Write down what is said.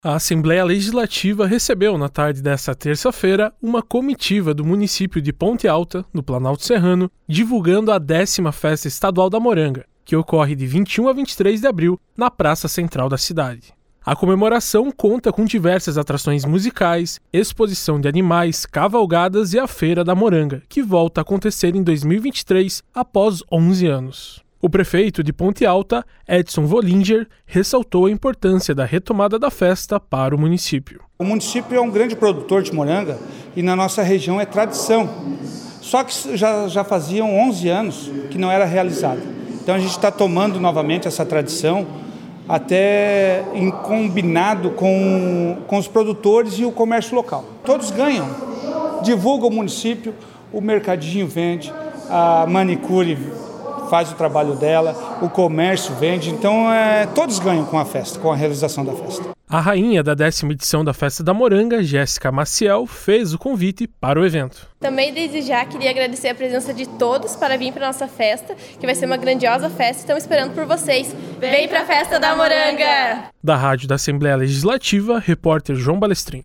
A Assembleia Legislativa recebeu, na tarde desta terça-feira, uma comitiva do município de Ponte Alta, no Planalto Serrano, divulgando a 10ª Festa Estadual da Moranga, que ocorre de 21 a 23 de abril na Praça Central da cidade. A comemoração conta com diversas atrações musicais, exposição de animais, cavalgadas e a Feira da Moranga, que volta a acontecer em 2023, após 11 anos. O prefeito de Ponte Alta, Edson Vollinger, ressaltou a importância da retomada da festa para o município. O município é um grande produtor de moranga e na nossa região é tradição. Só que já faziam 11 anos que não era realizado. Então a gente está tomando novamente essa tradição, até em combinado com os produtores e o comércio local. Todos ganham, divulga o município, o mercadinho vende, a manicure faz o trabalho dela, o comércio vende, então todos ganham com a festa, com a realização da festa. A rainha da 10ª edição da Festa da Moranga, Jéssica Maciel, fez o convite para o evento. Também desde já queria agradecer a presença de todos para vir para a nossa festa, que vai ser uma grandiosa festa, estamos esperando por vocês. Vem para a Festa da Moranga! Da Rádio da Assembleia Legislativa, repórter João Balestrin.